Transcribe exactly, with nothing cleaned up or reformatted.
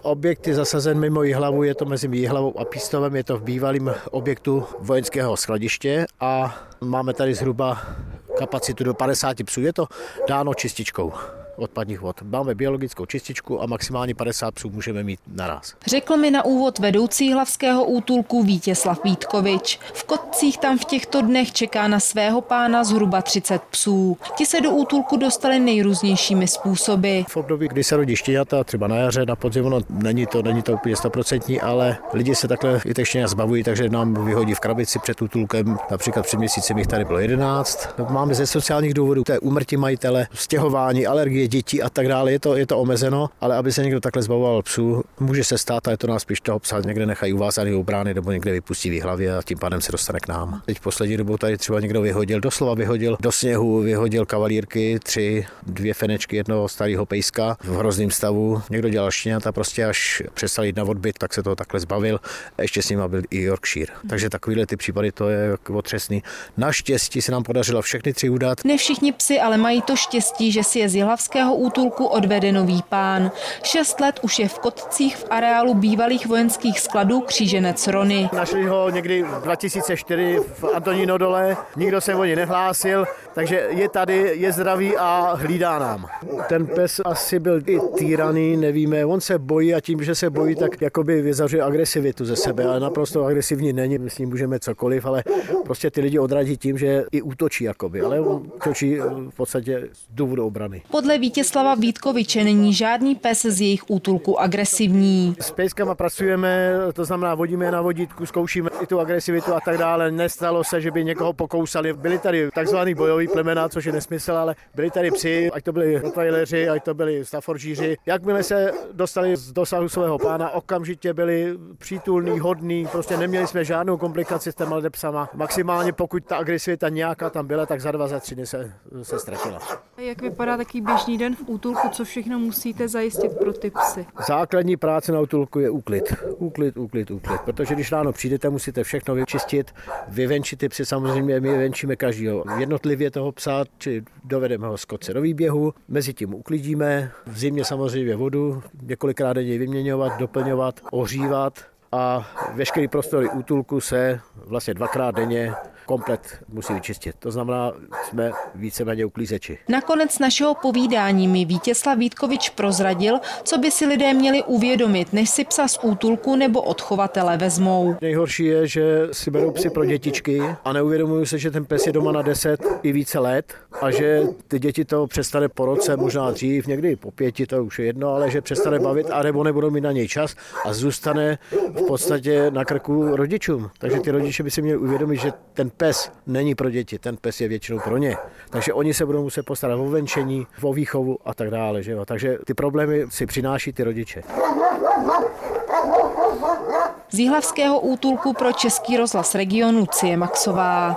objekt je zasazen mimo Jihlavu, je to mezi Jihlavou a Pístovem, je to v bývalém objektu vojenského skladiště a máme tady zhruba kapacitu do padesáti psů. Je to dáno čističkou odpadních vod. Máme biologickou čističku a maximálně padesát psů můžeme mít naraz. Řekl mi na úvod vedoucí Jihlavského útulku Vítězslav Vítkovič. V Kotcích tam v těchto dnech čeká na svého pána zhruba třicet psů. Ti se do útulku dostali nejrůznějšími způsoby. V období, kdy se rodí štěňata, třeba na jaře, na podzimu, no, není to, není to úplně stoprocentní, ale lidi se takhle i těch štěňat zbavují, takže nám vyhodí v krabici před útulkem. Například před měsícem jich tady bylo jedenáct. Máme ze sociálních důvodů, to je úmrtí majitele, stěhování, alergie dětí a tak dále, je to, je to omezeno, ale aby se někdo takhle zbavoval psů, může se stát, a je to nás spíš toho psa někde nechají uvázaný u brány nebo někde vypustí v Jihlavě a tím pádem se dostane k nám. Teď poslední dobou tady třeba někdo vyhodil, doslova vyhodil do sněhu, vyhodil kavalírky, tři, dvě fenečky jednoho starého pejska v hrozném stavu. Někdo dělal štěňata, prostě až přestal jít na odbyt, tak se toho takhle zbavil. A ještě s ním byl i Yorkshire. Takže takovýhle ty případy, to je otřesný. Naštěstí se nám podařilo všechny tři udat. Ne všichni psi ale mají to štěstí, že si je z Jihlavského útulku odvede nový pán. Šest let už je v Kotcích v areálu bývalých vojenských skladů kříženec Rony. Našli ho někdy v dva tisíce čtyři v Antonínodole, nikdo se o něj nehlásil, takže je tady, je zdravý a hlídá nám. Ten pes asi byl i týraný, nevíme, on se bojí a tím, že se bojí, tak jakoby vyzařuje agresivitu ze sebe, ale naprosto agresivní není, my s ním můžeme cokoliv, ale prostě ty lidi odradí tím, že i útočí jakoby, ale on útočí v podstatě z důvodu obrany. Podle Vítězslava Vítkoviče není žádný pes z jejich útulku agresivní. S pejskama pracujeme, to znamená vodíme je na vodítku, zkoušíme i tu agresivitu a tak dále. Nestalo se, že by někoho pokousali. Byli tady takzvaný bojový plemena, což je nesmysl, ale byli tady psi, ať to byli rottweileri, ať to byli staffordshíři. Jakmile se dostali z dosahu svého pána, okamžitě byli přítulní, hodní, prostě neměli jsme žádnou komplikaci s těma psama. Maximálně pokud ta agresivita nějaká tam byla, tak za dva, za tři dny se, se ztratila. Jak vypadá taký běžný den v útulku, co všechno musíte zajistit pro ty psy? Základní práce na útulku je úklid. Úklid, úklid, úklid. Protože když ráno přijdete, musíte všechno vyčistit, vyvenčit ty psy, samozřejmě my vyvenčíme každýho jednotlivě toho psa, či dovedeme ho z koce do výběhu, mezi tím uklidíme, v zimě samozřejmě vodu, několikrát denně vyměňovat, doplňovat, ohřívat a veškerý prostory útulku se vlastně dvakrát denně komplet musí vyčistit. To znamená, jsme víceméně uklízeči. Nakonec našeho povídání mi Vítězslav Vítkovič prozradil, co by si lidé měli uvědomit, než si psa z útulku nebo od chovatele vezmou. Nejhorší je, že si berou psy pro dětičky a neuvědomují se, že ten pes je doma na deset i více let a že ty děti to přestane po roce, možná dřív, někdy po pěti, to už je jedno, ale že přestane bavit a nebo nebudou mít na něj čas a zůstane v podstatě na krku rodičům. Takže ty rodiče by si měli uvědomit, že ten pes není pro děti, ten pes je většinou pro ně. Takže oni se budou muset postarat o venčení, o výchovu a tak dále. Že jo? Takže ty problémy si přináší ty rodiče. Z Jihlavského útulku pro Český rozhlas regionu Cie Maxová.